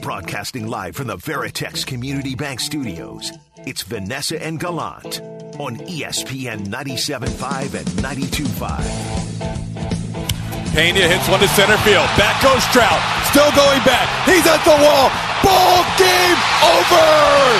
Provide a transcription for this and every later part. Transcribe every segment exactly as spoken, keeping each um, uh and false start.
Broadcasting live from the Veritex Community Bank Studios, it's Vanessa and Gallant on E S P N ninety-seven point five and ninety-two point five. Pena hits one to center field. Back goes Trout. Still going back. He's at the wall. Ball game over!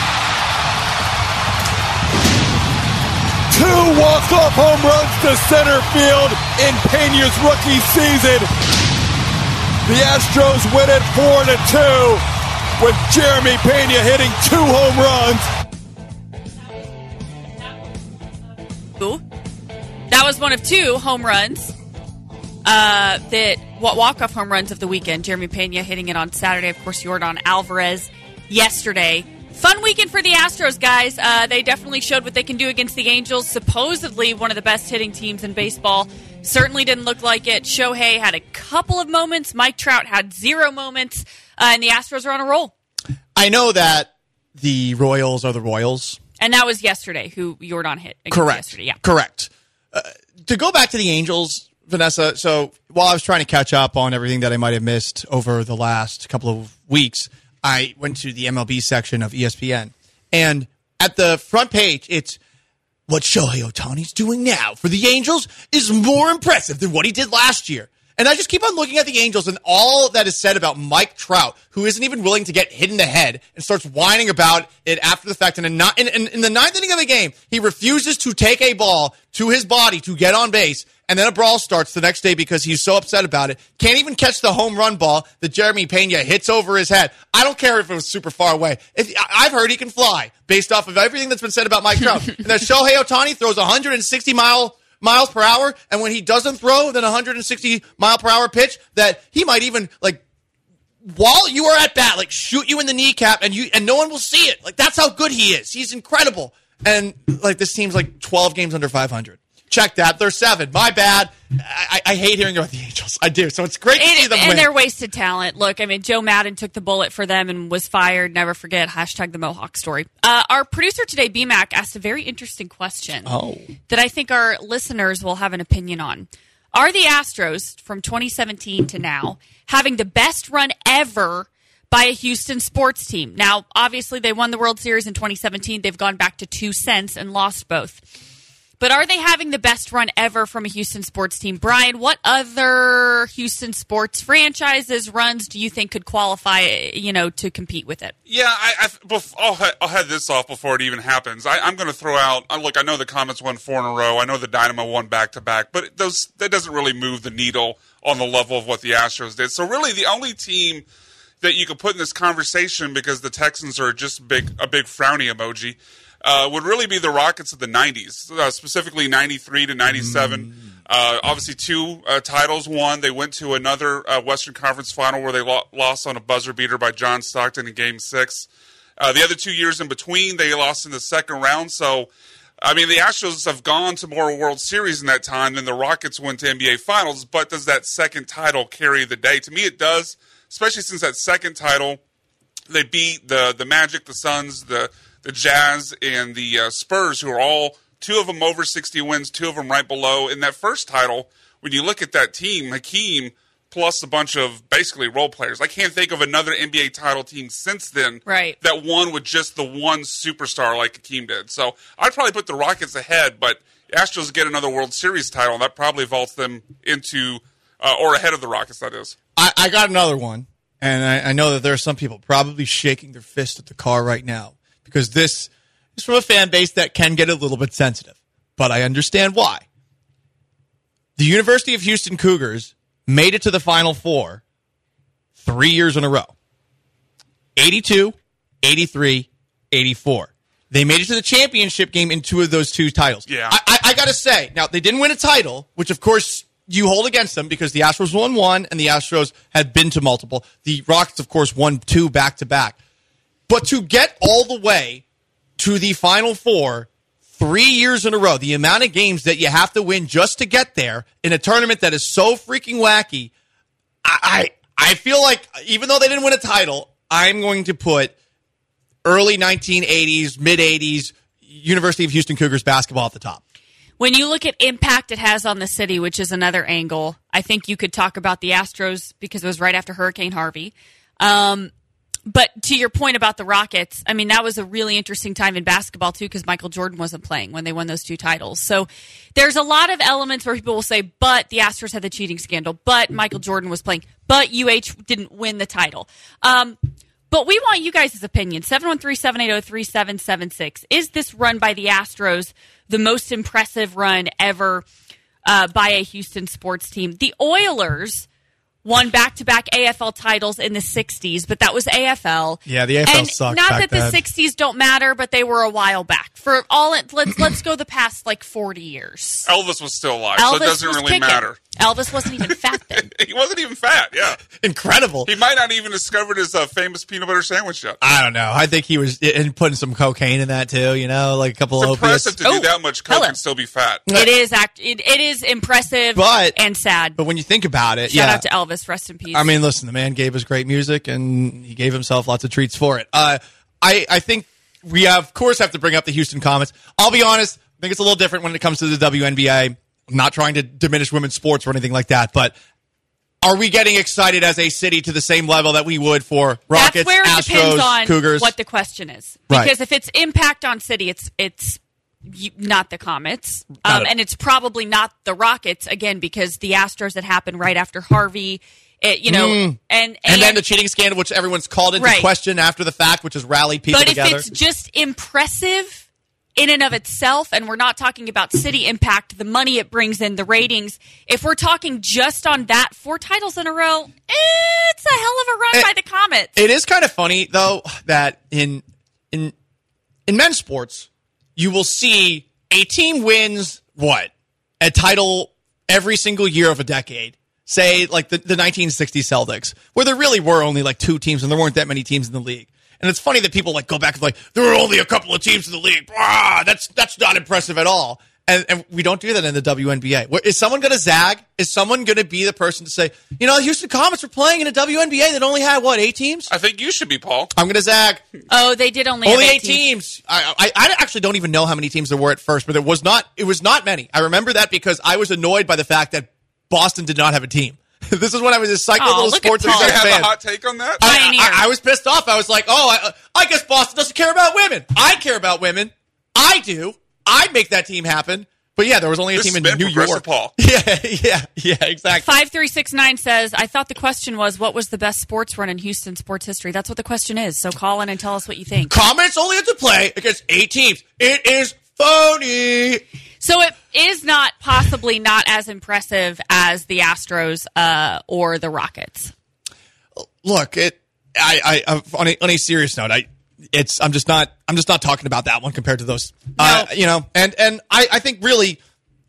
Two walk-off home runs to center field in Pena's rookie season. The Astros win it four to two with Jeremy Pena hitting two home runs. Ooh. That was one of two home runs. Uh, that walk-off home runs of the weekend. Jeremy Pena hitting it on Saturday. Of course, Yordan Alvarez yesterday. Fun weekend for the Astros, guys. Uh, they definitely showed what they can do against the Angels. Supposedly one of the best hitting teams in baseball. Certainly didn't look like it. Shohei had a couple of moments. Mike Trout had zero moments. Uh, and the Astros are on a roll. I know that the Royals are the Royals. And that was yesterday who Yordan hit. Correct. Yesterday. Yeah. Correct. Uh, to go back to the Angels, Vanessa, so while I was trying to catch up on everything that I might have missed over the last couple of weeks, I went to the M L B section of E S P N. And at the front page, it's what Shohei Ohtani's doing now for the Angels is more impressive than what he did last year. And I just keep on looking at the Angels and all that is said about Mike Trout, who isn't even willing to get hit in the head and starts whining about it after the fact. And in, in, in, in the ninth inning of the game, he refuses to take a ball to his body to get on base. And then a brawl starts the next day because he's so upset about it. Can't even catch the home run ball that Jeremy Pena hits over his head. I don't care if it was super far away. If, I've heard he can fly based off of everything that's been said about Mike Trout. And that Shohei Ohtani throws one hundred sixty mile miles per hour, and when he doesn't throw then one hundred sixty mile per hour pitch, that he might even, like, while you are at bat, like, shoot you in the kneecap, and you and no one will see it. Like, that's how good he is. He's incredible. And, like, this team's like twelve games under five hundred. Check that. They're seven. My bad. I, I hate hearing about the Angels. I do. So it's great to and, see them and win. And they're wasted talent. Look, I mean, Joe Madden took the bullet for them and was fired. Never forget. Hashtag the Mohawk story. Uh, our producer today, B Mac, asked a very interesting question oh. that I think our listeners will have an opinion on. Are the Astros from twenty seventeen to now having the best run ever by a Houston sports team? Now, obviously, they won the World Series in twenty seventeen. They've gone back to two cents and lost both. But are they having the best run ever from a Houston sports team? Brian, what other Houston sports franchises runs do you think could qualify, you know, to compete with it? Yeah, I, I, I'll, I'll head this off before it even happens. I, I'm going to throw out, look, I know the Comets won four in a row. I know the Dynamo won back-to-back. But those that doesn't really move the needle on the level of what the Astros did. So really the only team that you could put in this conversation, because the Texans are just big a big frowny emoji, Uh, would really be the Rockets of the nineties, uh, specifically ninety-three to ninety-seven. Mm. Uh, obviously, two uh, titles won. They went to another uh, Western Conference final where they lo- lost on a buzzer beater by John Stockton in Game Six. Uh, the other two years in between, they lost in the second round. So, I mean, the Astros have gone to more World Series in that time than the Rockets went to N B A Finals. But does that second title carry the day? To me, it does, especially since that second title, they beat the the Magic, the Suns, the the Jazz, and the uh, Spurs, who are all, two of them over sixty wins, two of them right below. In that first title, when you look at that team, Hakeem plus a bunch of basically role players. I can't think of another N B A title team since then right. that won with just the one superstar like Hakeem did. So I'd probably put the Rockets ahead, but Astros get another World Series title, and that probably vaults them into, uh, or ahead of the Rockets, that is. I, I got another one, and I, I know that there are some people probably shaking their fist at the car right now, because this is from a fan base that can get a little bit sensitive. But I understand why. The University of Houston Cougars made it to the Final Four three years in a row. eighty-two, eighty-three, eighty-four. They made it to the championship game in two of those two titles. Yeah. I, I, I got to say, now, they didn't win a title, which, of course, you hold against them because the Astros won one and the Astros had been to multiple. The Rockets, of course, won two back-to-back. But to get all the way to the Final Four three years in a row, the amount of games that you have to win just to get there in a tournament that is so freaking wacky, I I, I feel like even though they didn't win a title, I'm going to put early nineteen eighties, mid-eighties University of Houston Cougars basketball at the top. When you look at impact it has on the city, which is another angle, I think you could talk about the Astros because it was right after Hurricane Harvey. Um But to your point about the Rockets, I mean, that was a really interesting time in basketball, too, because Michael Jordan wasn't playing when they won those two titles. So there's a lot of elements where people will say, but the Astros had the cheating scandal, but Michael Jordan was playing, but U H didn't win the title. Um, but we want you guys' opinion. seven one three, seven eight zero, three seven seven six. Is this run by the Astros the most impressive run ever uh, by a Houston sports team? The Oilers won back-to-back A F L titles in the sixties, but that was A F L. Yeah, the A F L and sucked not back that the then. sixties don't matter, but they were a while back. For all, it, let's let's go the past like forty years. Elvis was still alive, Elvis so it doesn't was really kicking. matter. Elvis wasn't even fat then. He wasn't even fat, yeah. Incredible. He might not even discovered his uh, famous peanut butter sandwich yet. I don't know. I think he was and putting some cocaine in that too. You know, like a couple It's of opiates. impressive to Oh, do that much coke hello. and still be fat. It is act. It, it is impressive, But- and sad. But when you think about it, Shout yeah. out to Elvis. Rest in peace. I mean, listen, the man gave us great music, and he gave himself lots of treats for it. Uh, I, I think we, have, of course, have to bring up the Houston Comets. I'll be honest, I think it's a little different when it comes to the W N B A. I'm not trying to diminish women's sports or anything like that, but are we getting excited as a city to the same level that we would for Rockets, That's where it Astros, depends on Cougars? what the question is. Right. Because if it's impact on city, it's it's you- not the Comets, Not um, it. and it's probably not the Rockets again because the Astros that happened right after Harvey, it, you know, and, and and then the cheating scandal, which everyone's called into Right. question after the fact, which has rallied people but together. if it's just impressive in and of itself, and we're not talking about city impact, the money it brings in, the ratings. If we're talking just on that, four titles in a row, it's a hell of a run It- by the Comets. It is kind of funny though that in in in men's sports you will see a team wins what a title every single year of a decade. Say like the, the nineteen sixty Celtics, where there really were only like two teams and there weren't that many teams in the league. And it's funny that people like go back and like there were only a couple of teams in the league. Blah, that's that's not impressive at all. And, and we don't do that in the W N B A. Where- Is someone going to zag? Is someone going to be the person to say, you know, the Houston Comets were playing in a W N B A that only had, what, eight teams? I think you should be, Paul. I'm going to zag. Oh, they did only Only have eight teams. I, I I actually don't even know how many teams there were at first, but it was not it was not many. I remember that because I was annoyed by the fact that Boston did not have a team. This is when I was a psycho Oh, little look at sports Paul. Do you obsessed have fan. a hot take on that? I, Pioneer. I, I was pissed off. I was like, oh, I, I guess Boston doesn't care about women. I care about women. I do. I'd make that team happen. But yeah, there was only a This team has in been New Progressive York. Paul. Yeah, yeah, yeah, exactly. five three six nine says, I thought the question was, what was the best sports run in Houston sports history? That's what the question is. So call in and tell us what you think. Comets only have to play against eight teams. It is phony. So it is not possibly not as impressive as the Astros uh, or the Rockets. Look, it. I, I, on a, on a serious note, I, it's. I'm just not. I'm just not talking about that one compared to those. Uh, you know, and and I, I think really,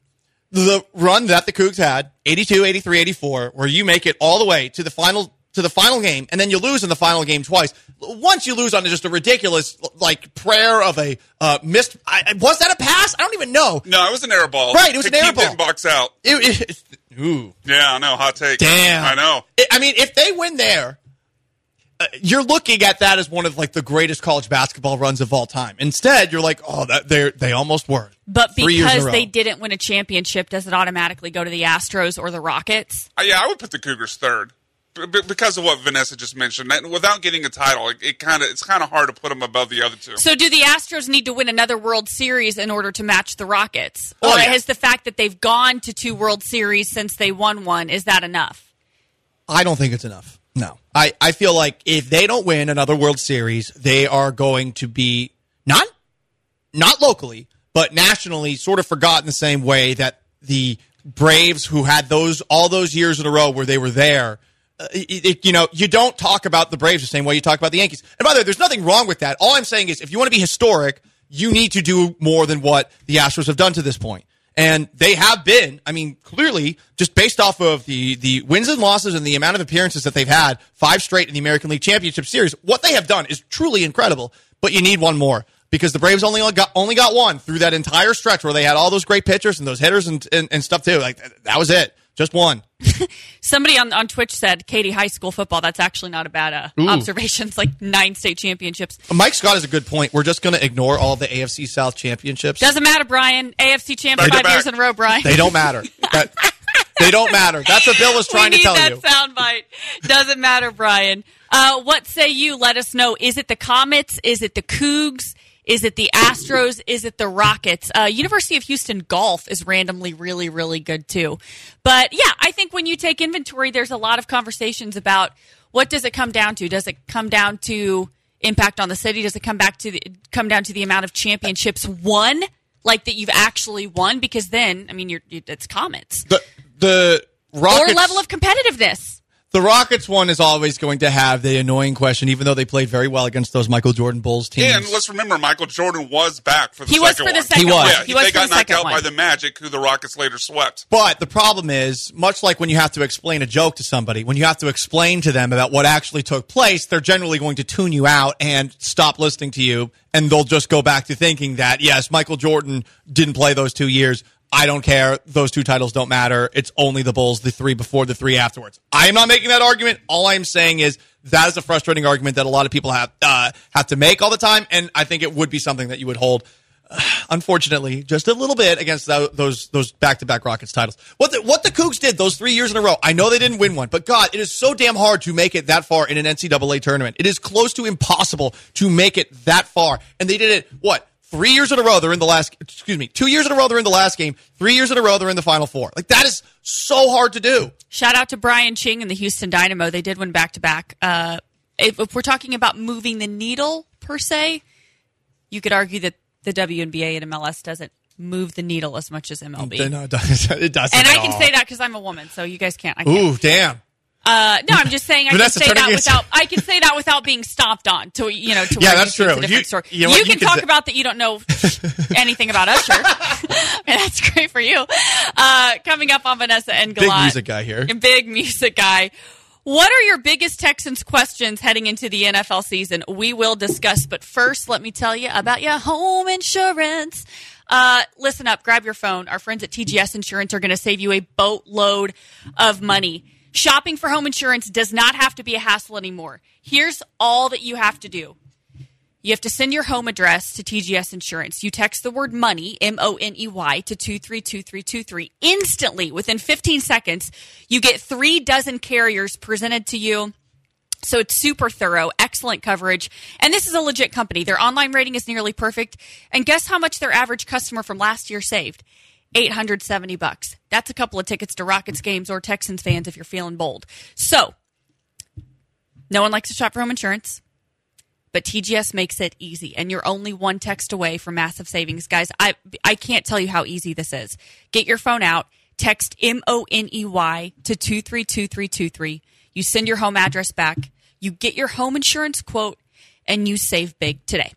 the run that the Cougs had, eighty-two, eighty-three, eighty-four, where you make it all the way to the final to the final game, and then you lose in the final game twice. Once you lose on just a ridiculous like prayer of a uh, missed. I, was that a pass? I don't even know. No, it was an air ball. Right, it was To an air keep ball. Didn't box out. It, it, ooh. Yeah, I know. Hot take. Damn. I know. I mean, if they win there, uh, you're looking at that as one of like the greatest college basketball runs of all time. Instead, you're like, oh, that they they almost were. But Three years in a because row. they didn't win a championship, does it automatically go to the Astros or the Rockets? Uh, yeah, I would put the Cougars third B- b- because of what Vanessa just mentioned. That, without getting a title, it, it kind of it's kind of hard to put them above the other two. So do the Astros need to win another World Series in order to match the Rockets? Or Oh, yeah. has the fact that they've gone to two World Series since they won one, is that enough? I don't think it's enough. No, I I feel like if they don't win another World Series, they are going to be not not locally, but nationally, sort of forgotten the same way that the Braves, who had those all those years in a row where they were there. Uh, it, it, you know, you don't talk about the Braves the same way you talk about the Yankees. And by the way, there's nothing wrong with that. All I'm saying is if you want to be historic, you need to do more than what the Astros have done to this point. And they have been, I mean, clearly, just based off of the, the wins and losses and the amount of appearances that they've had, five straight in the American League Championship Series, what they have done is truly incredible. But you need one more. Because the Braves only got only got one through that entire stretch where they had all those great pitchers and those hitters and, and, and stuff too. Like that was it. Just one. Somebody on, on Twitch said Katy High School football. That's actually not a bad uh, observation. It's like nine state championships. Mike Scott has a good point. We're just going to ignore all the A F C South championships. Doesn't matter, Brian. A F C champ Back to five back. years in a row, Brian. They don't matter. That, they don't matter. That's what Bill was trying we to need tell that you. soundbite. Doesn't matter, Brian. Uh, what say you? Let us know. Is it the Comets? Is it the Cougs? Is it the Astros? Is it the Rockets? Uh, University of Houston golf is randomly really, really good too. But yeah, I think when you take inventory, there's a lot of conversations about what does it come down to? Does it come down to impact on the city? Does it come back to the, come down to the amount of championships won, like that you've actually won? Because then, I mean, you're, it's Comets. The the Rockets, or level of competitiveness. The Rockets one is always going to have the annoying question, even though they played very well against those Michael Jordan Bulls teams. Yeah, and let's remember, Michael Jordan was back for the he second was for one. the second he was. one. Yeah, he was they for got the knocked out one. by the Magic, who the Rockets later swept. But the problem is, much like when you have to explain a joke to somebody, when you have to explain to them about what actually took place, they're generally going to tune you out and stop listening to you, and they'll just go back to thinking that, yes, Michael Jordan didn't play those two years. I don't care. Those two titles don't matter. It's only the Bulls, the three before, the three afterwards. I am not making that argument. All I'm saying is that is a frustrating argument that a lot of people have uh, have to make all the time, and I think it would be something that you would hold, uh, unfortunately, just a little bit against th- those those back-to-back Rockets titles. What the, what the Cougs did those three years in a row, I know they didn't win one, but God, it is so damn hard to make it that far in an N C double A tournament. It is close to impossible to make it that far, and they did it, what? Three years in a row, they're in the last, excuse me, two years in a row, they're in the last game. Three years in a row, they're in the Final Four. Like, that is so hard to do. Shout out to Brian Ching and the Houston Dynamo. They did win back-to-back. Uh, if, if we're talking about moving the needle, per se, you could argue that the W N B A and M L S doesn't move the needle as much as M L B. No, it doesn't. It doesn't and at I can all. say that because I'm a woman, so you guys can't. I can't. Ooh, damn. Uh, no, I'm just saying I can Vanessa, say turning that your- without I can say that without being stomped on. To you know, to Yeah, where that's you think true. It's a different You- story. you know what? You You can can talk say- about that you don't know anything about Usher. And that's great for you. Uh, coming up on Vanessa and Big Gallant, music guy here. big music guy. What are your biggest Texans questions heading into the N F L season? We will discuss, but first, let me tell you about your home insurance. Uh, listen up, grab your phone. Our friends at T G S Insurance are going to save you a boatload of money. Shopping for home insurance does not have to be a hassle anymore. Here's all that you have to do. You have to send your home address to T G S Insurance. You text the word money, M O N E Y, to two three two three two three. Instantly, within fifteen seconds, you get three dozen carriers presented to you. So it's super thorough, excellent coverage. And this is a legit company. Their online rating is nearly perfect. And guess how much their average customer from last year saved? eight hundred seventy bucks. That's a couple of tickets to Rockets games or Texans fans if you're feeling bold. So, no one likes to shop for home insurance, but T G S makes it easy, and you're only one text away from massive savings. Guys, I I can't tell you how easy this is. Get your phone out, text M O N E Y to two three two three two three. You send your home address back, you get your home insurance quote, and you save big today.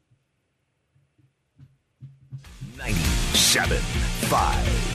ninety-seven point five.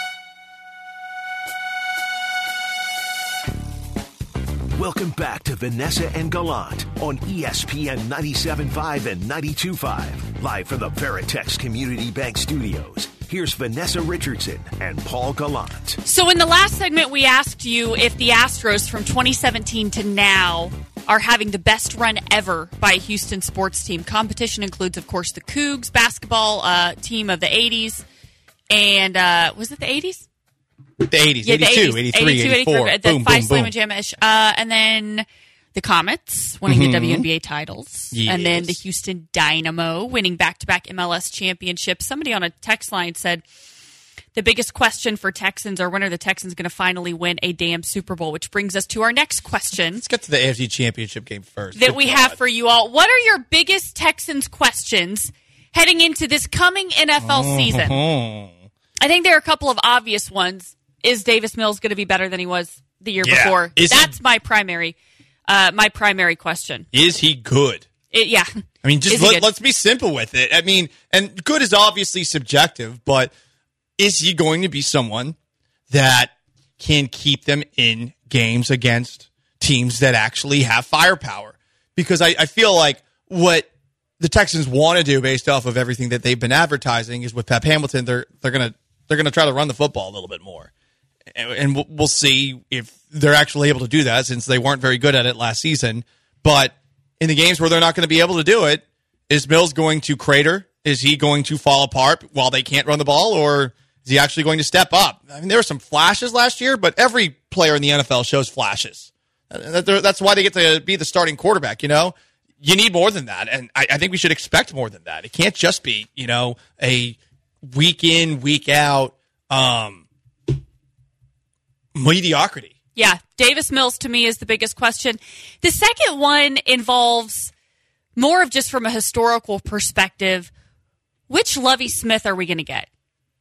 Welcome back to Vanessa and Gallant on E S P N ninety-seven point five and ninety-two point five. Live from the Veritex Community Bank Studios. Here's Vanessa Richardson and Paul Gallant. So in the last segment, we asked you if the Astros from twenty seventeen to now are having the best run ever by a Houston sports team. Competition includes, of course, the Cougs basketball uh, team of the eighties. And uh, was it the eighties? The eighties, Yeah, the eighty-two, eighties, eighty-three, eighty-two, eighty-four. eighty-three, the Boom, five boom, Slam boom. and Jam-ish. Uh, and then the Comets winning Mm-hmm. the W N B A titles. Yes. And then the Houston Dynamo winning back-to-back M L S championships. Somebody on a text line said the biggest question for Texans are when are the Texans going to finally win a damn Super Bowl? Which brings us to our next question Let's get to the A F C Championship game first. that Good we God. have for you all. What are your biggest Texans questions heading into this coming N F L season? Mhm. I think there are a couple of obvious ones. Is Davis Mills going to be better than he was the year Yeah. before? Is he- That's my primary, uh, my primary question. Is he good? It, yeah, I mean, just Is he let, good? let's be simple with it. I mean, and good is obviously subjective, but is he going to be someone that can keep them in games against teams that actually have firepower? Because I, I feel like what the Texans want to do based off of everything that they've been advertising is with Pep Hamilton, they're they're gonna they're gonna try to run the football a little bit more. And, and we'll, we'll see if they're actually able to do that since they weren't very good at it last season. But in the games where they're not going to be able to do it, is Mills going to crater? Is he going to fall apart while they can't run the ball? Or is he actually going to step up? I mean, there were some flashes last year, but every player in the N F L shows flashes. That's why they get to be the starting quarterback, you know? You need more than that, and I, I think we should expect more than that. It can't just be, you know, a week in, week out um, mediocrity. Yeah, Davis Mills to me is the biggest question. The second one involves more of just from a historical perspective, which Lovie Smith are we going to get?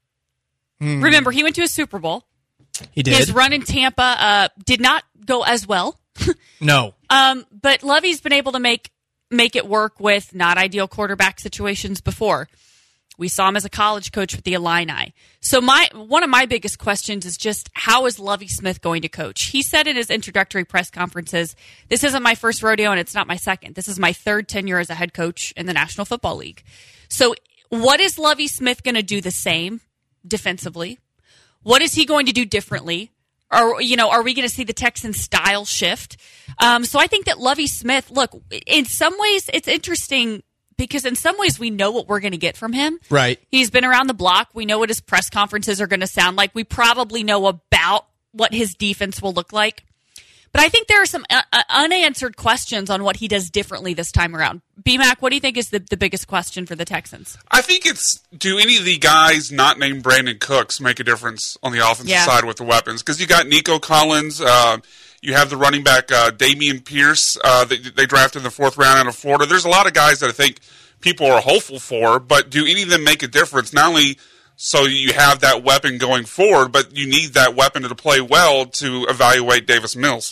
Hmm. Remember, he went to a Super Bowl. He did. His run in Tampa uh, did not go as well. No. Um, but Lovie's been able to make make it work with not ideal quarterback situations before. We saw him as a college coach with the Illini. So my one of my biggest questions is just how is Lovie Smith going to coach? He said in his introductory press conferences, this isn't my first rodeo and it's not my second. This is my third tenure as a head coach in the National Football League. So what is Lovie Smith going to do the same defensively? What is he going to do differently? Or, you know, are we going to see the Texan style shift? Um, so I think that Lovie Smith, look, in some ways it's interesting because in some ways we know what we're going to get from him. Right. He's been around the block. We know what his press conferences are going to sound like. We probably know about what his defense will look like. But I think there are some uh, unanswered questions on what he does differently this time around. B-Mac, what do you think is the, the biggest question for the Texans? I think it's, do any of the guys not named Brandon Cooks make a difference on the offensive yeah. side with the weapons? Because you got Nico Collins, uh, you have the running back uh, Damian Pierce uh, that they drafted in the fourth round out of Florida. There's a lot of guys that I think people are hopeful for, but do any of them make a difference? Not only so you have that weapon going forward, but you need that weapon to play well to evaluate Davis Mills.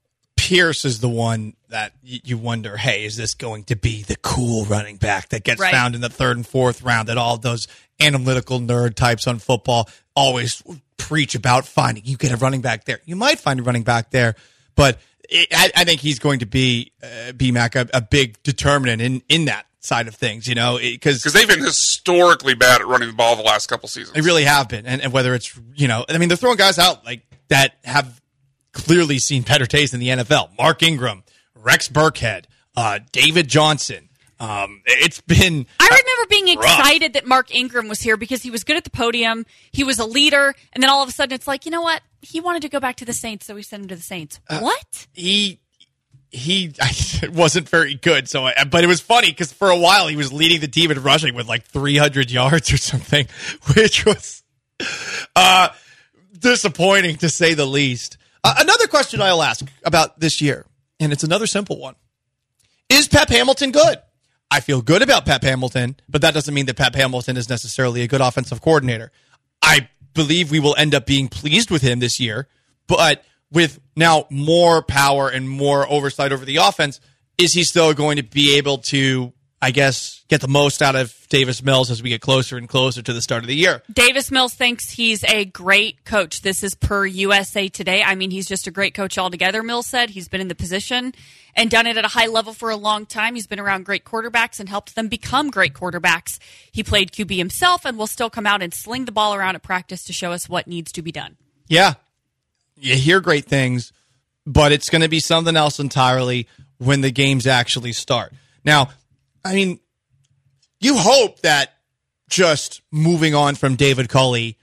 Pierce is the one that you wonder, hey, is this going to be the cool running back that gets right. found in the third and fourth round that all those analytical nerd types on football always preach about finding? You get a running back there. You might find a running back there, but it, I, I think he's going to be, uh, B-Mac, a, a big determinant in, in that side of things, you know, because they've been historically bad at running the ball the last couple seasons. They really have been, and, and whether it's, you know, I mean, they're throwing guys out like that have clearly seen better days in the N F L. Mark Ingram, Rex Burkhead, uh, David Johnson. Um, it's been. I remember being rough. excited that Mark Ingram was here because he was good at the podium. He was a leader, and then all of a sudden, it's like, you know what? He wanted to go back to the Saints, so we sent him to the Saints. Uh, what? He. He wasn't very good, so I, but it was funny because for a while he was leading the team in rushing with like three hundred yards or something, which was uh, disappointing to say the least. Uh, another question I'll ask about this year, and it's another simple one. Is Pep Hamilton good? I feel good about Pep Hamilton, but that doesn't mean that Pep Hamilton is necessarily a good offensive coordinator. I believe we will end up being pleased with him this year, but with now more power and more oversight over the offense, is he still going to be able to, I guess, get the most out of Davis Mills as we get closer and closer to the start of the year? Davis Mills thinks he's a great coach. This is per U S A Today. I mean, he's just a great coach altogether, Mills said. He's been in the position and done it at a high level for a long time. He's been around great quarterbacks and helped them become great quarterbacks. He played Q B himself and will still come out and sling the ball around at practice to show us what needs to be done. Yeah. You hear great things, but it's going to be something else entirely when the games actually start. Now, I mean, you hope that just moving on from David Culley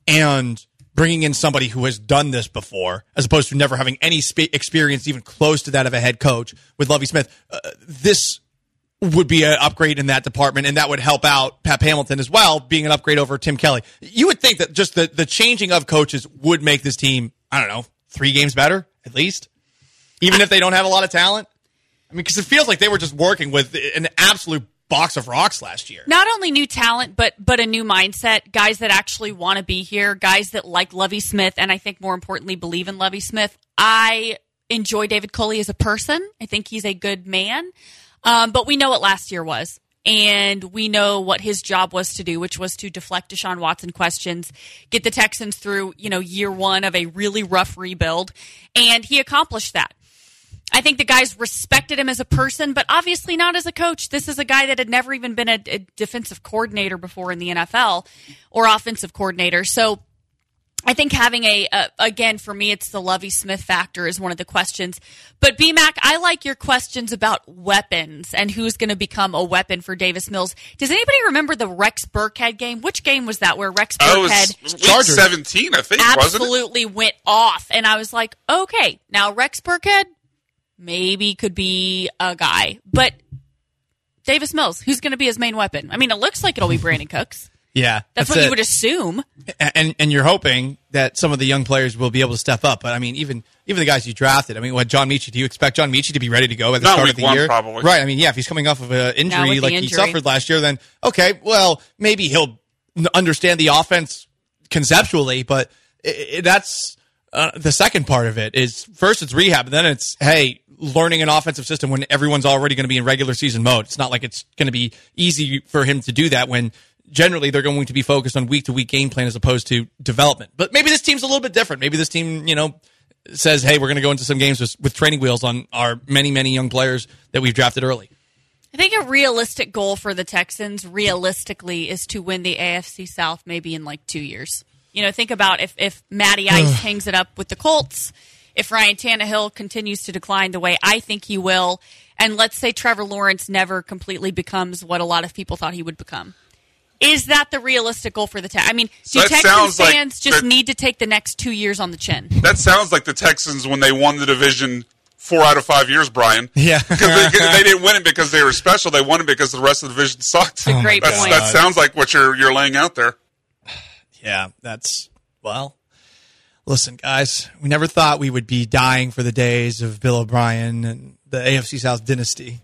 and bringing in somebody who has done this before, as opposed to never having any sp- experience even close to that of a head coach with Lovie Smith, uh, this would be an upgrade in that department, and that would help out Pep Hamilton as well, being an upgrade over Tim Kelly. You would think that just the, the changing of coaches would make this team, I don't know, three games better, at least, even if they don't have a lot of talent. I mean, because it feels like they were just working with an absolute box of rocks last year. Not only new talent, but but a new mindset. Guys that actually want to be here. Guys that like Lovie Smith, and I think more importantly, believe in Lovie Smith. I enjoy David Culley as a person. I think he's a good man. Um, but we know what last year was. And we know what his job was to do, which was to deflect Deshaun Watson questions, get the Texans through, you know, year one of a really rough rebuild. And he accomplished that. I think the guys respected him as a person, but obviously not as a coach. This is a guy that had never even been a, a defensive coordinator before in the N F L or offensive coordinator. So I think having a, a, again, for me, it's the Lovie Smith factor is one of the questions. But B-Mac, I like your questions about weapons and who's going to become a weapon for Davis Mills. Does anybody remember the Rex Burkhead game? Which game was that where Rex Oh, it Burkhead was week seventeen, I think, wasn't it? absolutely went off? And I was like, okay, now Rex Burkhead maybe could be a guy. But Davis Mills, who's going to be his main weapon? I mean, it looks like it'll be Brandon Cooks. Yeah, That's, that's what it. you would assume. And and you're hoping that some of the young players will be able to step up. But I mean, even even the guys you drafted. I mean, what John Michie? Do you expect John Michie to be ready to go at the Not start week of the one, year? probably. Right. I mean, yeah. If he's coming off of an injury with the like injury. he suffered last year, then okay. Well, maybe he'll n- understand the offense conceptually. But it, it, that's uh, the second part of it. Is first it's rehab, and then it's hey. learning an offensive system when everyone's already going to be in regular season mode. It's not like it's going to be easy for him to do that when generally they're going to be focused on week to week game plan as opposed to development. But maybe this team's a little bit different. Maybe this team, you know, says, hey, we're going to go into some games with, with training wheels on our many, many young players that we've drafted early. I think a realistic goal for the Texans, realistically, is to win the A F C South maybe in like two years. You know, think about if, if Matty Ice hangs it up with the Colts, if Ryan Tannehill continues to decline the way I think he will, and let's say Trevor Lawrence never completely becomes what a lot of people thought he would become. Is that the realistic goal for the Texans? I mean, do That Texans sounds like fans just that- need to take the next two years on the chin? That sounds like the Texans when they won the division four out of five years, Brian. Yeah. Because they, they didn't win it because they were special. They won it because the rest of the division sucked. a great That's, point. That sounds like what you're you're laying out there. Yeah, that's, well, listen, guys, we never thought we would be dying for the days of Bill O'Brien and the A F C South dynasty.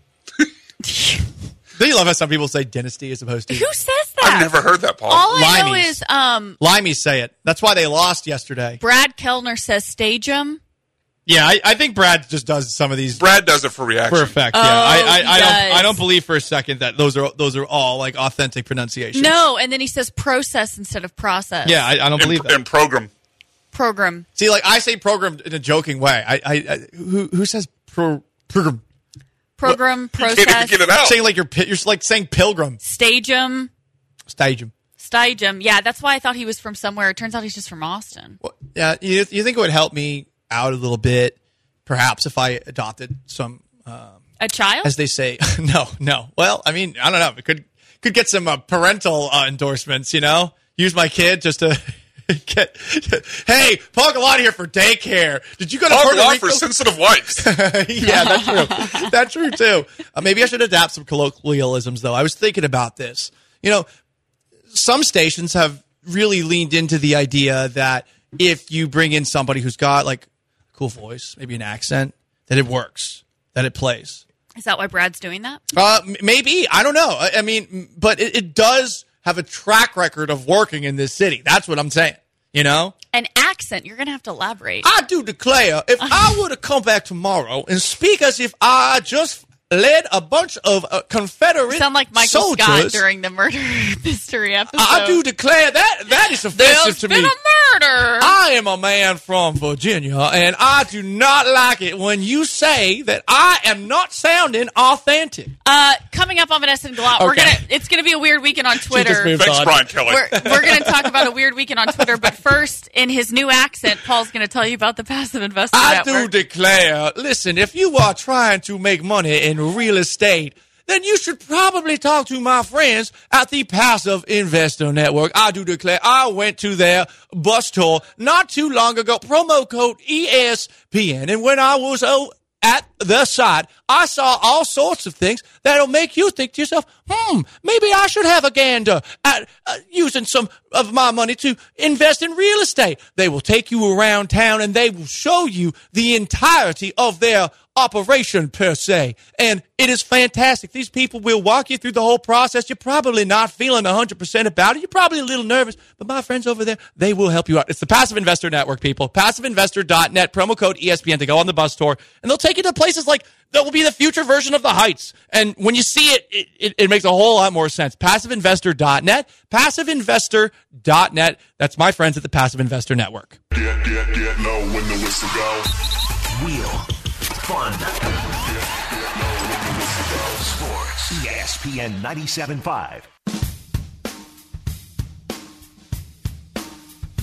Don't you love how some people say dynasty as opposed to... Who says that? I've never heard that, Paul. All I know Limeys. is um, Limeys say it. That's why they lost yesterday. Brad Kellner says stadium. Yeah, I, I think Brad just does some of these Brad does it for reaction. for effect. Yeah, Oh, I, I, he I don't. does. I don't believe for a second that those are those are all like authentic pronunciations. No, and then he says process instead of process. Yeah, I, I don't In, believe that. in program. Program. See, like I say program in a joking way. I, I, I who who says pro, program? Program, Can't even process, get it out. Saying like you're pi- you're like saying pilgrim stadium, stadium. stadium. Yeah, that's why I thought he was from somewhere. It turns out he's just from Austin. Well, yeah, you you think it would help me out a little bit, perhaps if I adopted some, um, A child? as they say. no, no. Well, I mean, I don't know. It could could get some uh, parental uh, endorsements. You know, use my kid just to. Get, hey, Paul Galati here for daycare. Did you go to Paul Puerto Galati Rico? for sensitive wives. Yeah, that's true. That's true too. Uh, maybe I should adapt some colloquialisms, though. I was thinking about this. You know, some stations have really leaned into the idea that if you bring in somebody who's got like a cool voice, maybe an accent, that it works, that it plays. Is that why Brad's doing that? Uh, m- maybe. I don't know. I, I mean, m- but it, it does have a track record of working in this city. That's what I'm saying. You know? An accent. You're going to have to elaborate. I do declare, if I were to come back tomorrow and speak as if I just led a bunch of uh, Confederate You sound like Michael soldiers, Scott during the murder mystery episode. I do declare that that is offensive There's to been me. a murder. I am a man from Virginia, and I do not like it when you say that I am not sounding authentic. Uh, coming up on Vanessa and Galat, we're Okay. gonna. It's gonna be a weird weekend on Twitter. moved Thanks, on. Brian Kelly. We're, we're going to talk about a weird weekend on Twitter, but first, in his new accent, Paul's going to tell you about the Passive Investor I do Network. declare, listen, if you are trying to make money in real estate, then you should probably talk to my friends at the Passive Investor Network. I do declare, I went to their bus tour not too long ago, promo code E S P N, and when I was oh, at the site, I saw all sorts of things that'll make you think to yourself, hmm, maybe I should have a gander at uh, using some of my money to invest in real estate. They will take you around town and they will show you the entirety of their operation per se. And it is fantastic. These people will walk you through the whole process. You're probably not feeling one hundred percent about it. You're probably a little nervous, but my friends over there, they will help you out. It's the Passive Investor Network, people. passive investor dot net, promo code E S P N to go on the bus tour. And they'll take you to places like that will be the future version of the Heights. And when you see it, it, it, it makes a whole lot more sense. passive investor dot net, passive investor dot net. That's my friends at the Passive Investor Network. Get, get, get low when the whistle goes. Real fun. Sports. E S P N ninety-seven point five.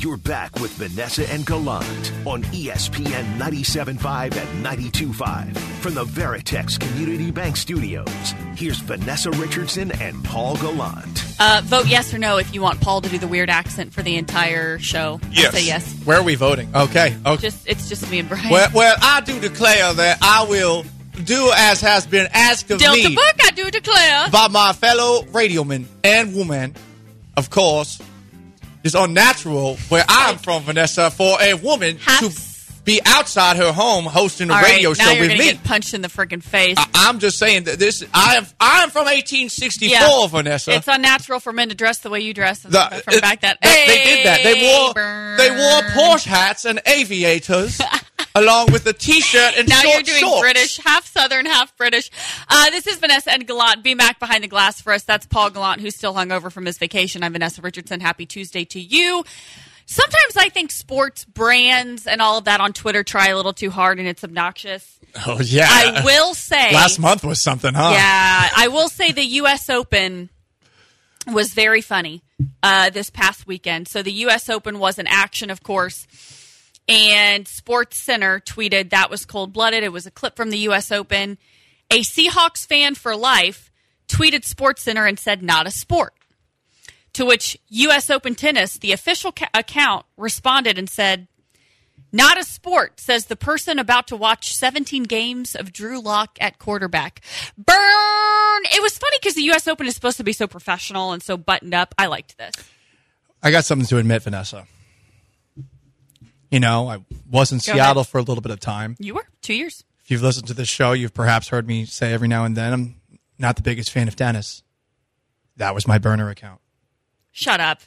You're back with Vanessa and Gallant on E S P N ninety-seven point five and ninety-two point five. From the Veritex Community Bank Studios, here's Vanessa Richardson and Paul Gallant. Uh, vote yes or no if you want Paul to do the weird accent for the entire show. Yes. Say yes. Where are we voting? Okay. Okay. Just It's just me and Brian. Well, well, I do declare that I will do as has been asked of Delta me Book, I do declare. by my fellow radioman and woman, of course. It's unnatural where I'm from, Vanessa, for a woman Half- to be outside her home hosting a All radio right, now show you're with gonna me. get punched in the freaking face. I, I'm just saying that this. I am. I am from eighteen sixty-four, Yeah. Vanessa. It's unnatural for men to dress the way you dress The- from it- back that. they, they did that. They wore. Burn. They wore Porsche hats and aviators, along with a T-shirt and Now short you're doing shorts. British, half Southern, half British. Uh, this is Vanessa and Gallant. B Mac behind the glass for us. That's Paul Gallant, who's still hungover from his vacation. I'm Vanessa Richardson. Happy Tuesday to you. Sometimes I think sports brands and all of that on Twitter try a little too hard and it's obnoxious. Oh yeah. I will say. Last month was something, huh? Yeah, I will say the U S Open was very funny uh, this past weekend. So the U S Open was an action, of course, and Sports Center tweeted that was cold-blooded. It was a clip from the U S Open. A Seahawks fan for life tweeted Sports Center and said, not a sport. To which U S Open Tennis, the official ca- account, responded and said, not a sport, says the person about to watch seventeen games of Drew Lock at quarterback. Burn! It was funny because the U S Open is supposed to be so professional and so buttoned up. I liked this. I got something to admit, Vanessa. You know, I was in Go Seattle ahead. for a little bit of time. You were? Two years. If you've listened to this show, you've perhaps heard me say every now and then, I'm not the biggest fan of Dennis. That was my burner account. Shut up.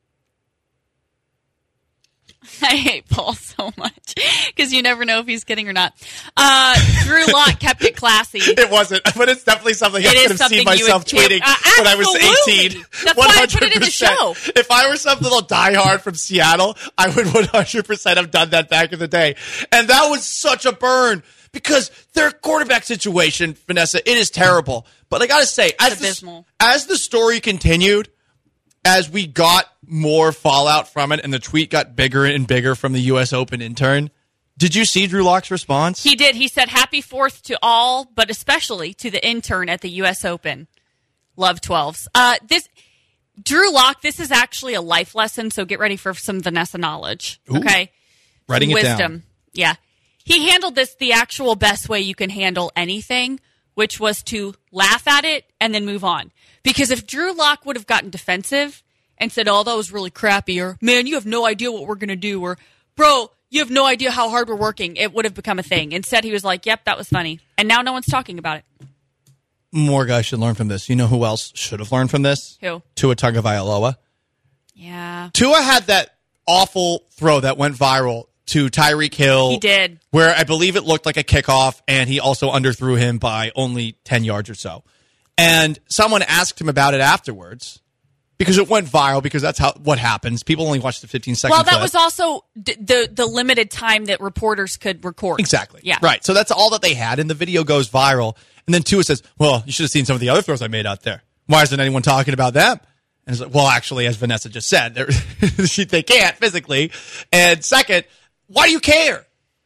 I hate Paul so much because you never know if he's kidding or not. Uh, Drew Lock kept it classy. It wasn't, but it's definitely something I It is could have something seen you myself would tweeting camp- uh, when I was absolutely. eighteen. That's why I put it in the one hundred percent. show. If I were some little diehard from Seattle, I would one hundred percent have done that back in the day. And that was such a burn because their quarterback situation, Vanessa, it is terrible. But I got to say, as the, abysmal. as the story continued, as we got more fallout from it and the tweet got bigger and bigger from the U S Open intern, did you see Drew Lock's response? He did. He said, happy fourth to all, but especially to the intern at the U S Open. Love twelves. Uh, this Drew Lock, this is actually a life lesson, so get ready for some Vanessa knowledge. Ooh. Okay? Writing it Wisdom. down. Yeah. He handled this the actual best way you can handle anything, which was to laugh at it and then move on. Because if Drew Lock would have gotten defensive and said, oh, that was really crappy, or, man, you have no idea what we're going to do, or, bro, you have no idea how hard we're working, it would have become a thing. Instead, he was like, yep, that was funny. And now no one's talking about it. More guys should learn from this. You know who else should have learned from this? Who? Tua Tagovailoa. Yeah. Tua had that awful throw that went viral to Tyreek Hill. He did. Where I believe it looked like a kickoff, and he also underthrew him by only ten yards or so. And someone asked him about it afterwards because it went viral, because that's how what happens. People only watch the fifteen second Well, that clip. was also d- the the limited time that reporters could record. Exactly. Yeah. Right. So that's all that they had, and the video goes viral. And then Tua says, well, you should have seen some of the other throws I made out there. Why isn't anyone talking about them? And it's like, well, actually, as Vanessa just said, they can't physically. And second, why do you care?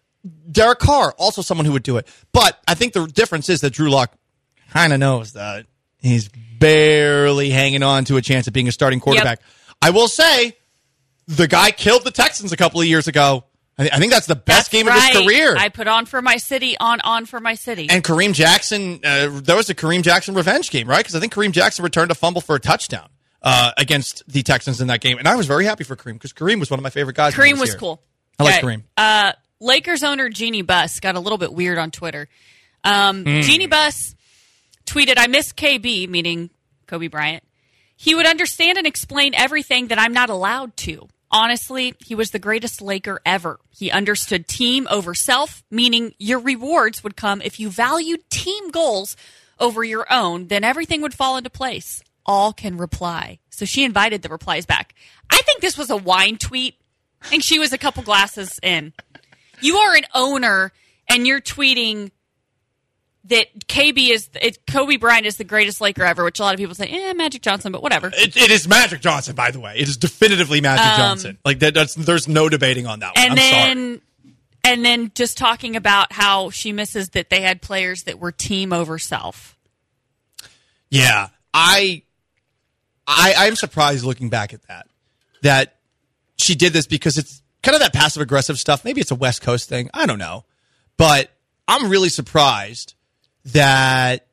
Derek Carr, also someone who would do it. But I think the difference is that Drew Lock kind of knows that he's barely hanging on to a chance of being a starting quarterback. Yep. I will say, the guy killed the Texans a couple of years ago. I, th- I think that's the best That's game right. of his career. I put on for my city, on, on for my city. And Kareem Jackson, uh, there was a Kareem Jackson revenge game, right? Because I think Kareem Jackson returned a fumble for a touchdown uh, against the Texans in that game. And I was very happy for Kareem because Kareem was one of my favorite guys. Kareem was, was here. cool. I like Yeah. Kareem. Uh, Lakers owner Jeannie Buss got a little bit weird on Twitter. Um, mm. Jeannie Buss tweeted, I miss K B, meaning Kobe Bryant. He would understand and explain everything that I'm not allowed to. Honestly, he was the greatest Laker ever. He understood team over self, meaning your rewards would come if you valued team goals over your own, then everything would fall into place. All can reply. So she invited the replies back. I think this was a wine tweet. I think she was a couple glasses in. You are an owner, and you're tweeting that K B is it, Kobe Bryant is the greatest Laker ever, which a lot of people say, eh, Magic Johnson, but whatever. It, it is Magic Johnson, by the way. It is definitively Magic Um, Johnson. Like that, that's there's no debating on that one. And I'm then, sorry. and then just talking about how she misses that they had players that were team over self. Yeah, I, I, I'm surprised looking back at that that she did this because it's kind of that passive aggressive stuff. Maybe it's a West Coast thing. I don't know, but I'm really surprised that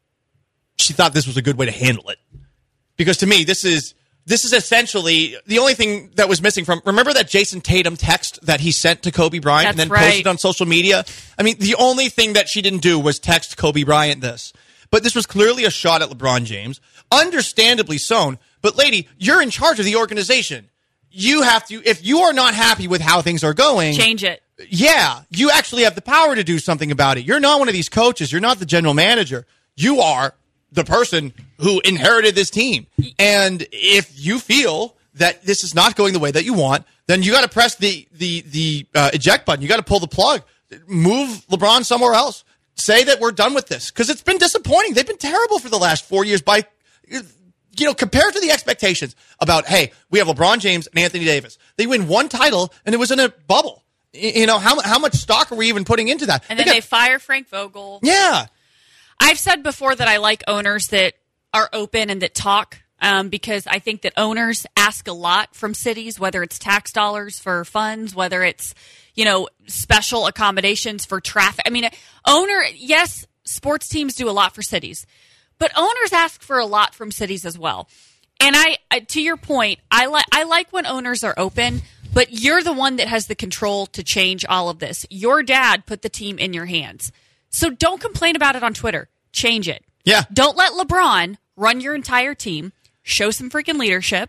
she thought this was a good way to handle it. Because to me, this is this is essentially the only thing that was missing from. Remember that Jason Tatum text that he sent to Kobe Bryant That's and then right. posted on social media? I mean, the only thing that she didn't do was text Kobe Bryant this. But this was clearly a shot at LeBron James, understandably so. But lady, you're in charge of the organization. You have to, if you are not happy with how things are going, Change it. yeah, you actually have the power to do something about it. You're not one of these coaches. You're not the general manager. You are the person who inherited this team. And if you feel that this is not going the way that you want, then you got to press the the the uh, eject button. You got to pull the plug. Move LeBron somewhere else. Say that we're done with this because it's been disappointing. They've been terrible for the last four years by, you know, compared to the expectations about, hey, we have LeBron James and Anthony Davis. They win one title and it was in a bubble. You know, how how much stock are we even putting into that? And then they, got, they fire Frank Vogel. Yeah. I've said before that I like owners that are open and that talk um, because I think that owners ask a lot from cities, whether it's tax dollars for funds, whether it's, you know, special accommodations for traffic. I mean, owner, yes, sports teams do a lot for cities, but owners ask for a lot from cities as well. And I, to your point, I like I like when owners are open, but you're the one that has the control to change all of this. Your dad put the team in your hands. So don't complain about it on Twitter. Change it. Yeah. Don't let LeBron run your entire team. Show some freaking leadership.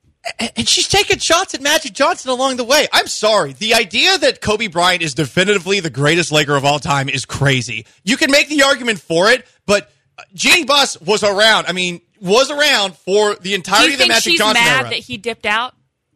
And she's taking shots at Magic Johnson along the way. I'm sorry. The idea that Kobe Bryant is definitively the greatest Laker of all time is crazy. You can make the argument for it, but Jeannie Buss was around. I mean, was around for the Do entirety you of the think Magic she's Johnson mad era. that he dipped out?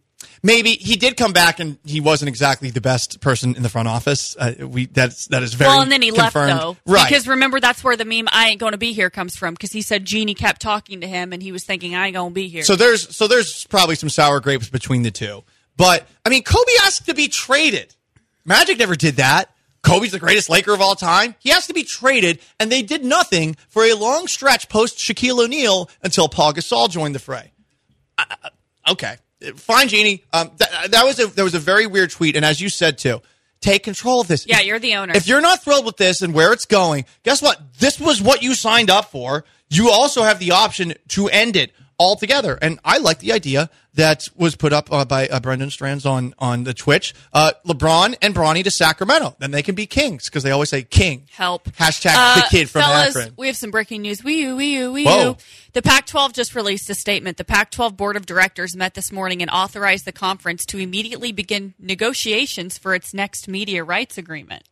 Maybe he did come back, and he wasn't exactly the best person in the front office. Uh, we that's that is very Well, and then he confirmed. left, though. Right? Because remember, that's where the meme, I ain't going to be here, comes from. Because he said Jeannie kept talking to him, and he was thinking, I ain't going to be here. So there's so there's probably some sour grapes between the two. But, I mean, Kobe asked to be traded. Magic never did that. Kobe's the greatest Laker of all time. He has to be traded, and they did nothing for a long stretch post Shaquille O'Neal until Paul Gasol joined the fray. Uh, okay. Fine, Jeannie. Um, that, that was a that was a very weird tweet, and as you said too, take control of this. Yeah, if, you're the owner. If you're not thrilled with this and where it's going, guess what? This was what you signed up for. You also have the option to end it altogether. And I like the idea that was put up uh, by uh, Brendan Strands on on the Twitch. Uh, LeBron and Bronny to Sacramento. Then they can be kings because they always say king. Help. Hashtag Uh, the kid from fellas, Akron. we have some breaking news. Wee you, wee you, wee Whoa. you. The Pac twelve just released a statement. The Pac twelve Board of Directors met this morning and authorized the conference to immediately begin negotiations for its next media rights agreement.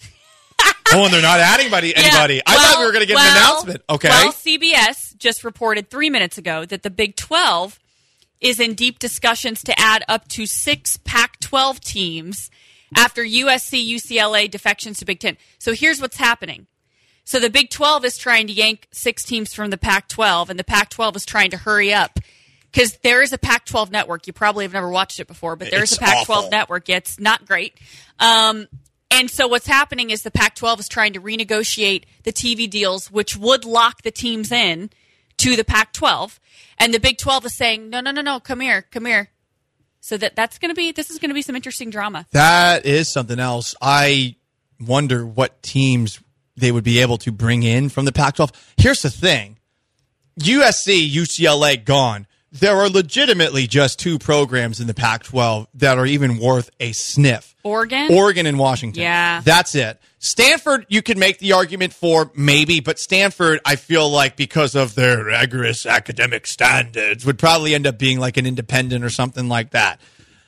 Oh, and they're not adding anybody. anybody. Yeah, I well, thought we were going to get well, an announcement. Okay. Well, C B S just reported three minutes ago that the Big twelve is in deep discussions to add up to six Pac twelve teams after U S C, U C L A defections to Big Ten. So here's what's happening. So the Big twelve is trying to yank six teams from the Pac twelve, and the Pac twelve is trying to hurry up because there is a Pac twelve network. You probably have never watched it before, but there's It's a Pac twelve awful. network. Yeah, it's not great. Um, and so what's happening is the Pac twelve is trying to renegotiate the T V deals, which would lock the teams in to the Pac twelve. And the Big twelve is saying, no, no, no, no, come here, come here. So that that's going to be, this is going to be some interesting drama. That is something else. I wonder what teams they would be able to bring in from the Pac twelve. Here's the thing. U S C, U C L A gone. There are legitimately just two programs in the Pac twelve that are even worth a sniff. Oregon? Oregon and Washington. Yeah. That's it. Stanford, you can make the argument for maybe, but Stanford, I feel like because of their rigorous academic standards, would probably end up being like an independent or something like that.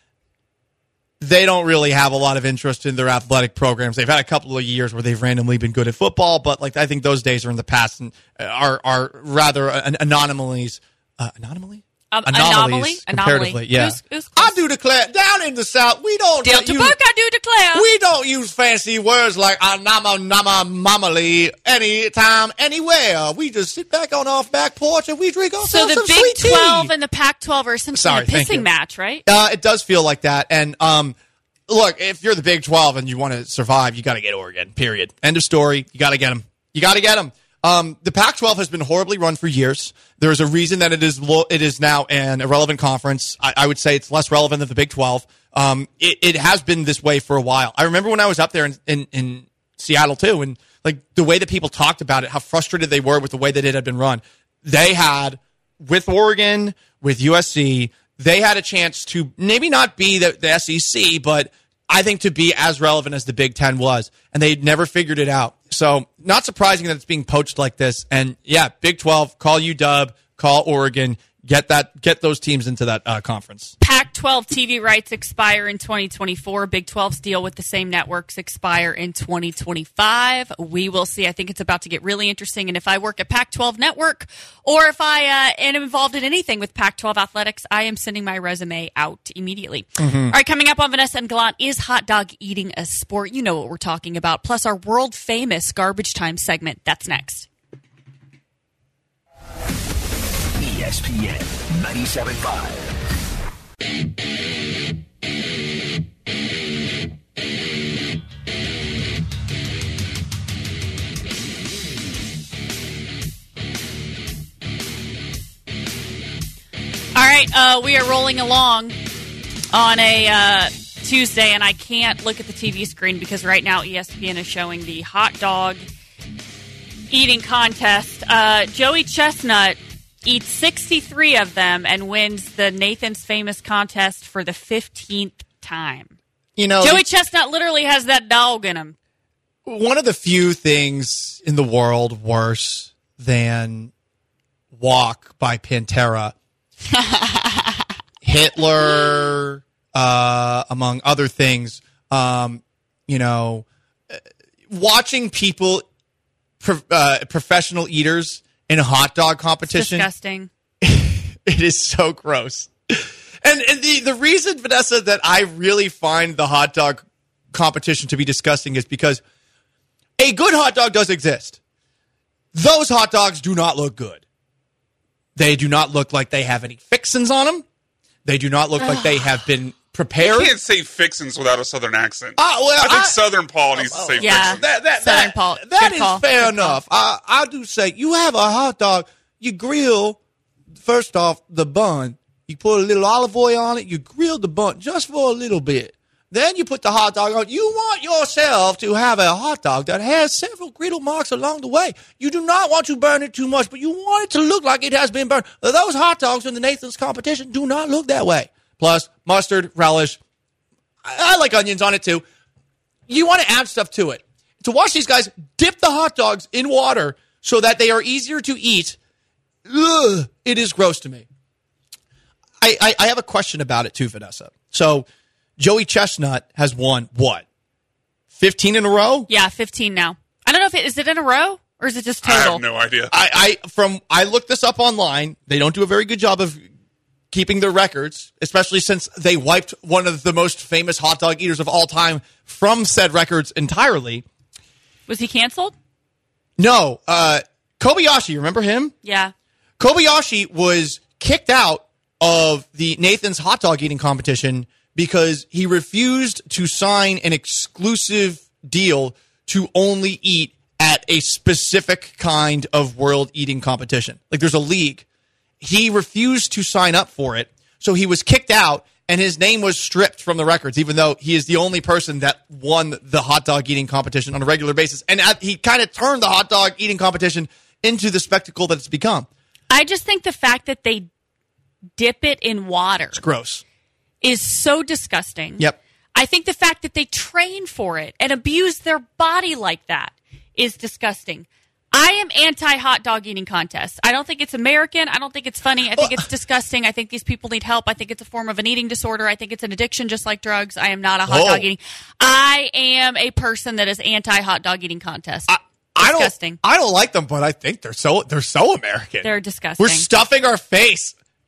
They don't really have a lot of interest in their athletic programs. They've had a couple of years where they've randomly been good at football, but like I think those days are in the past and are are rather an anomalies. Uh, anomaly? Um, anomalies, anomaly, comparatively. anomaly. Yeah, It was- it was close. I do declare, down in the South, we don't Delta use, Book, I do declare. we don't use fancy words like anama, nama, mamali anytime, anywhere. We just sit back on our back porch and we drink ourselves so the some Big sweet tea. twelve and the Pac twelve are essentially Sorry, a thank you. pissing match, right? Uh, it does feel like that. And um, look, if you're the Big twelve and you want to survive, you got to get Oregon, period. End of story. You got to get them. You got to get them. Um, the Pac twelve has been horribly run for years. There's a reason that it is lo- it is now an irrelevant conference. I, I would say it's less relevant than the Big twelve. Um, it, it has been this way for a while. I remember when I was up there in, in, in Seattle, too, and like the way that people talked about it, how frustrated they were with the way that it had been run. They had, with Oregon, with U S C, they had a chance to maybe not be the, the S E C, but I think to be as relevant as the Big Ten was, and they never figured it out. So not surprising that it's being poached like this. And yeah, Big twelve, call U W, call Oregon, get that, get those teams into that uh, conference. Pac twelve T V rights expire in twenty twenty-four. Big twelve's deal with the same networks expire in twenty twenty-five. We will see. I think it's about to get really interesting. And if I work at Pac twelve Network, or if I uh, am involved in anything with Pac twelve athletics, I am sending my resume out immediately. Mm-hmm. All right, coming up on Vanessa and Gallant, is hot dog eating a sport? You know what we're talking about. Plus our world famous garbage time segment. That's next. E S P N ninety-seven point five. All right, uh, we are rolling along on a uh, Tuesday, and I can't look at the T V screen because right now E S P N is showing the hot dog eating contest. Uh, Joey Chestnut eats sixty-three of them and wins the Nathan's Famous contest for the fifteenth time. You know, Joey Chestnut literally has that dog in him. one of the few things in the world worse than Walk by Pantera, Hitler, uh, among other things, um, you know, watching people, pro- uh, professional eaters in a hot dog competition. Disgusting. It is so gross. And, and the, the reason, Vanessa, that I really find the hot dog competition to be disgusting is because a good hot dog does exist. Those hot dogs do not look good. They do not look like they have any fixins on them. They do not look like they have been prepared. You can't say fixins without a southern accent. Uh, well, I think I- Southern Paul needs to say Yeah. fixins. That, that, Southern that, Paul. that Good is call. fair Good enough. I, I do say you have a hot dog, you grill, first off, the bun. You put a little olive oil on it, you grill the bun just for a little bit. Then you put the hot dog on. You want yourself to have a hot dog that has several griddle marks along the way. You do not want to burn it too much, but you want it to look like it has been burned. Those hot dogs in the Nathan's competition do not look that way. Plus, mustard, relish. I, I like onions on it too. You want to add stuff to it. To watch these guys dip the hot dogs in water so that they are easier to eat, ugh, it is gross to me. I, I, I have a question about it too, Vanessa. So, Joey Chestnut has won, what, fifteen in a row? Yeah, fifteen now. I don't know if it is it in a row or is it just I total? have no idea. I, I from I looked this up online. They don't do a very good job of keeping their records, especially since they wiped one of the most famous hot dog eaters of all time from said records entirely. Was he canceled? No, uh, Kobayashi, remember him? Yeah. Kobayashi was kicked out of the Nathan's hot dog eating competition because he refused to sign an exclusive deal to only eat at a specific kind of world eating competition. Like there's a league. He refused to sign up for it, so he was kicked out, and his name was stripped from the records, even though he is the only person that won the hot dog eating competition on a regular basis. And he kind of turned the hot dog eating competition into the spectacle that it's become. I just think the fact that they dip it in water It's gross. is so disgusting. Yep. I think the fact that they train for it and abuse their body like that is disgusting. I am anti-hot dog eating contest. I don't think it's American. I don't think it's funny. I think it's disgusting. I think these people need help. I think it's a form of an eating disorder. I think it's an addiction just like drugs. I am not a hot Oh. dog eating. I am a person that is anti-hot dog eating contest. I, I Disgusting. don't. I don't like them, but I think they're so they're so American. They're disgusting. We're stuffing our face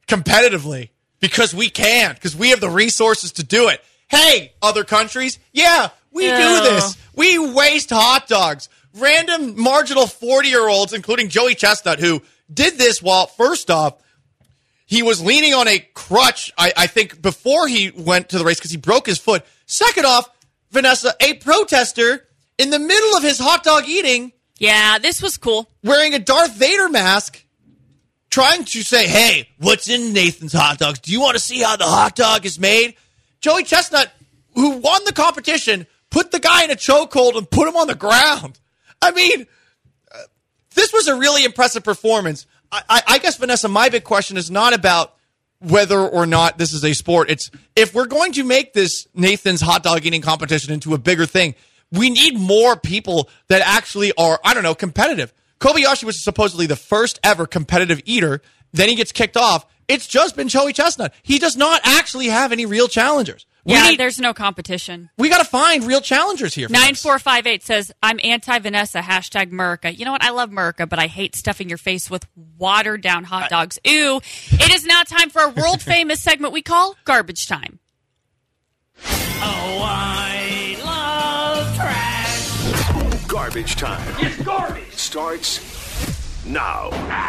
competitively because we can, because we have the resources to do it. Hey, other countries, yeah, we Ew. do this. We waste hot dogs. Random marginal forty-year-olds, including Joey Chestnut, who did this while, first off, he was leaning on a crutch, I, I think, before he went to the race because he broke his foot. Second off, Vanessa, a protester in the middle of his hot dog eating. Yeah, this was cool. Wearing a Darth Vader mask, trying to say, hey, what's in Nathan's hot dogs? Do you want to see how the hot dog is made? Joey Chestnut, who won the competition, put the guy in a chokehold and put him on the ground. I mean, uh, this was a really impressive performance. I, I, I guess, Vanessa, my big question is not about whether or not this is a sport. It's if we're going to make this Nathan's hot dog eating competition into a bigger thing, we need more people that actually are, I don't know, competitive. Kobayashi was supposedly the first ever competitive eater. Then he gets kicked off. It's just been Joey Chestnut. He does not actually have any real challengers. We Yeah, need, there's no competition. we got to find real challengers here. for nine this. four five eight says, I'm anti-Vanessa, hashtag Murica. You know what? I love Murica, but I hate stuffing your face with watered-down hot dogs. Ew. It is now time for a world-famous segment we call Garbage Time. Oh, I love trash. Garbage time It's garbage. starts now.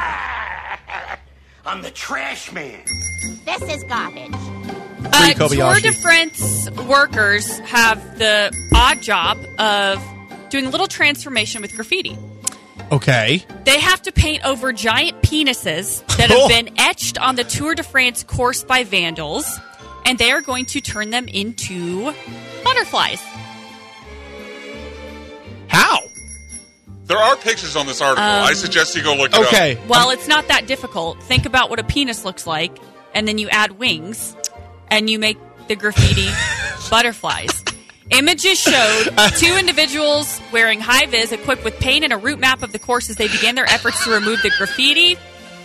I'm the trash man. This is garbage. Uh, Tour Kobayashi. de France workers have the odd job of doing a little transformation with graffiti. Okay. They have to paint over giant penises that Oh. have been etched on the Tour de France course by vandals, and they are going to turn them into butterflies. How? There are pictures on this article. Um, I suggest you go look it up. Okay. Well, it's not that difficult. Think about what a penis looks like, and then you add wings, and you make the graffiti butterflies. Images showed two individuals wearing high-vis equipped with paint and a route map of the course as they began their efforts to remove the graffiti.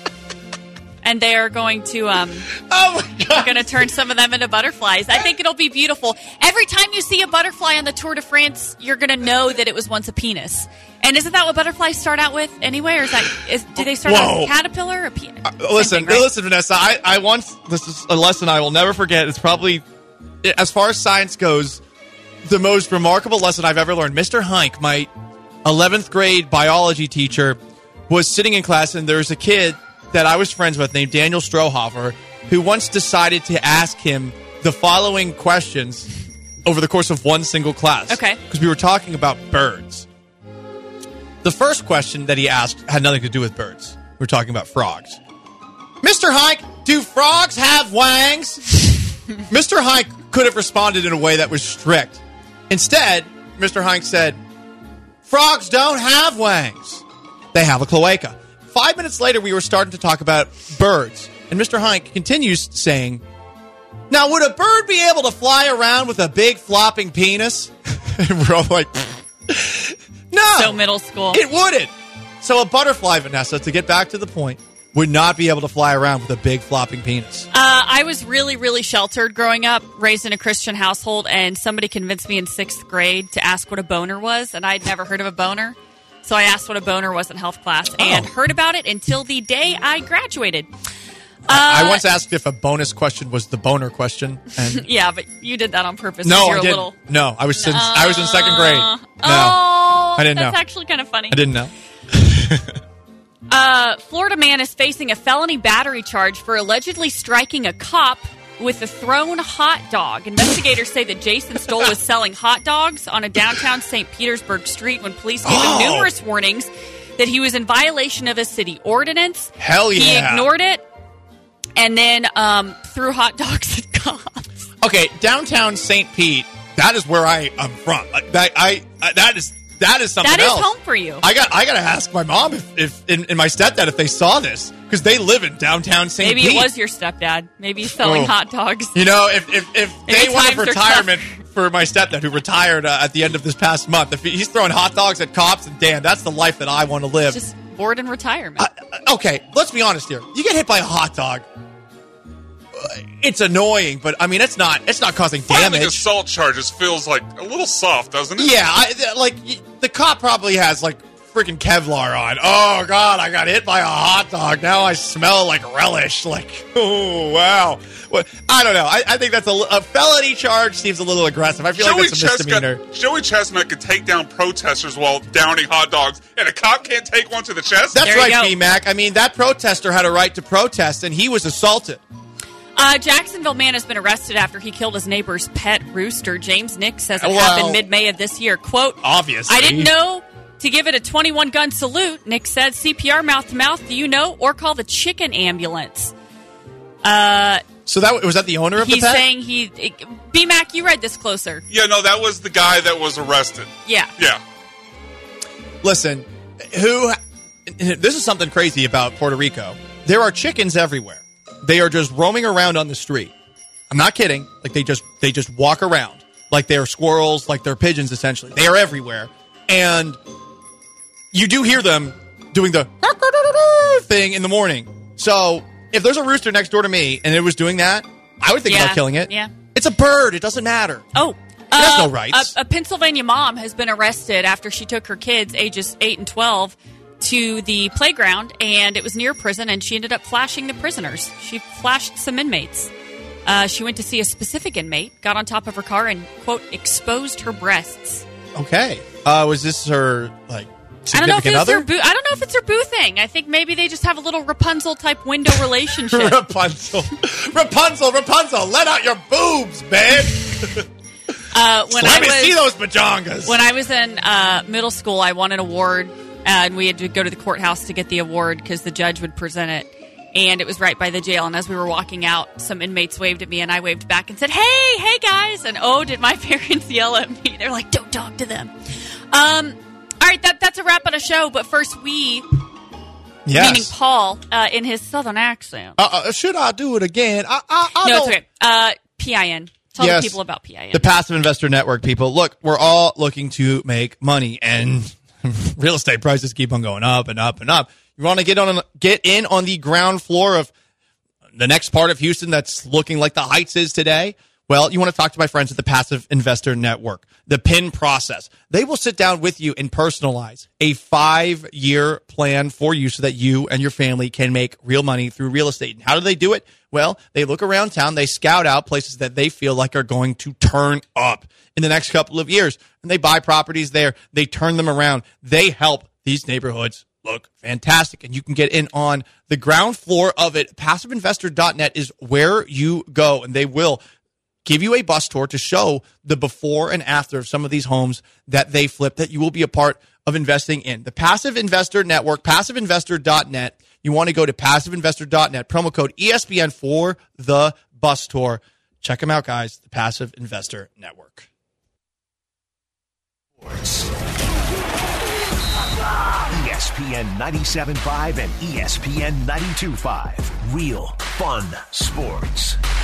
And they are going to um, Oh, my God. going to turn some of them into butterflies. I think it'll be beautiful. Every time you see a butterfly on the Tour de France, you're going to know that it was once a penis. And isn't that what butterflies start out with anyway? Or is that is, do they start out Whoa. as a caterpillar or a penis? Uh, listen, listen, Vanessa. I, I once, this is a lesson I will never forget. It's probably, as far as science goes, the most remarkable lesson I've ever learned. Mister Hike, my eleventh grade biology teacher, was sitting in class, and there was a kid that I was friends with named Daniel Strohhofer, who once decided to ask him the following questions over the course of one single class. Okay. Because we were talking about birds. The first question that he asked had nothing to do with birds. We were talking about frogs. Mister Hike, do frogs have wangs? Mister Hike could have responded in a way that was strict. Instead, Mister Hike said, frogs don't have wangs. They have a cloaca. Five minutes later, we were starting to talk about birds. And Mister Hike continues saying, now, would a bird be able to fly around with a big flopping penis? And we're all like, no. So middle school. It wouldn't. So a butterfly, Vanessa, to get back to the point, would not be able to fly around with a big flopping penis. Uh, I was really, really sheltered growing up, raised in a Christian household, and somebody convinced me in sixth grade to ask what a boner was, and I'd never heard of a boner. So I asked what a boner was in health class and Oh. heard about it until the day I graduated. I Uh, once asked if a bonus question was the boner question. And Yeah, but you did that on purpose. no, 'cause you're I a didn't. little. No, I was in, I was in second grade. No, Oh, I didn't that's know. actually kind of funny. I didn't know. Uh, Florida man is facing a felony battery charge for allegedly striking a cop with a thrown hot dog. Investigators say that Jason Stoll was selling hot dogs on a downtown Saint Petersburg street when police gave Oh. him numerous warnings that he was in violation of a city ordinance. Hell He yeah. ignored it and then um, threw hot dogs at cops. Okay, downtown Saint Pete, that is where I am from. Like, That, I, I, that is that is something That is else. home for you. I got I got to ask my mom if, if and, and my stepdad if they saw this because they live in downtown Saint Maybe Pete. it was your stepdad. Maybe he's selling Oh. hot dogs. You know, if if, if Maybe they wanted times are retirement for my stepdad who retired uh, at the end of this past month, if he- he's throwing hot dogs at cops, and damn, that's the life that I want to live. Just bored in retirement. Uh, okay, let's be honest here. You get hit by a hot dog. uh, It's annoying, but I mean, it's not it's not causing Filing damage. assault charges feels like a little soft, doesn't it? Yeah, I, th- like y- the cop probably has like freaking Kevlar on. Oh, God, I got hit by a hot dog. Now I smell like relish. Like, oh, wow. Well, I don't know. I, I think that's a, a felony charge seems a little aggressive. I feel Joey like that's a Chestnut, misdemeanor. Joey Chestnut could take down protesters while downing hot dogs, and a cop can't take one to the chest? That's There you right, go. B-Mac. I mean, that protester had a right to protest, and he was assaulted. Uh, Jacksonville man has been arrested after he killed his neighbor's pet rooster. James Nick says it Well, happened mid-May of this year. Quote, Obviously. I didn't know to give it a twenty-one gun salute. Nick said C P R mouth to mouth, do you know? Or call the chicken ambulance. Uh, So that was that the owner of he's the pet? saying he... B-Mac, you read this closer. Yeah, no, that was the guy that was arrested. Yeah. Yeah. Listen, who? This is something crazy about Puerto Rico. There are chickens everywhere. They are just roaming around on the street. I'm not kidding. Like they just they just walk around like they're squirrels, like they're pigeons. Essentially, they are everywhere, and you do hear them doing the thing in the morning. So if there's a rooster next door to me and it was doing that, I would think Yeah, about killing it. yeah. It's a bird. It doesn't matter. Oh. has uh, no rights. A, a Pennsylvania mom has been arrested after she took her kids, ages eight and twelve, to the playground, and it was near prison, and she ended up flashing the prisoners. She flashed some inmates. Uh, she went to see a specific inmate, got on top of her car, and, quote, exposed her breasts. Okay. Uh, was this her, like, I don't know if significant it's other? her boo. I don't know if it's her boo thing. I think maybe they just have a little Rapunzel type window relationship. Rapunzel. Rapunzel, Rapunzel, let out your boobs, babe. Uh, when Let I me was, see those pajongas. When I was in uh, middle school, I won an award, uh, and we had to go to the courthouse to get the award because the judge would present it. And it was right by the jail. And as we were walking out, some inmates waved at me, and I waved back and said, "Hey, hey, guys!" And oh, did my parents yell at me? They're like, "Don't talk to them." Um, all right, that, that's a wrap on a show. But first, we, Yes. meaning Paul, uh, in his southern accent. Uh, uh, should I do it again? I, I, I no, don't. it's okay. Uh, P I N. Tell Yes. the people about P I N. The Passive Investor Network, people. Look, we're all looking to make money, and real estate prices keep on going up and up and up. You want to get on, get in on the ground floor of the next part of Houston that's looking like the Heights is today? Well, you want to talk to my friends at the Passive Investor Network, the P I N process. They will sit down with you and personalize a five-year plan for you so that you and your family can make real money through real estate. And how do they do it? Well, they look around town, they scout out places that they feel like are going to turn up in the next couple of years, and they buy properties there. They turn them around. They help these neighborhoods look fantastic, and you can get in on the ground floor of it. passive investor dot net is where you go, and they will give you a bus tour to show the before and after of some of these homes that they flip that you will be a part of investing in. The Passive Investor Network, passive investor dot net. You want to go to passive investor dot net, promo code E S P N for the bus tour. Check them out, guys, the Passive Investor Network. E S P N ninety-seven point five and E S P N ninety-two point five. Real fun sports.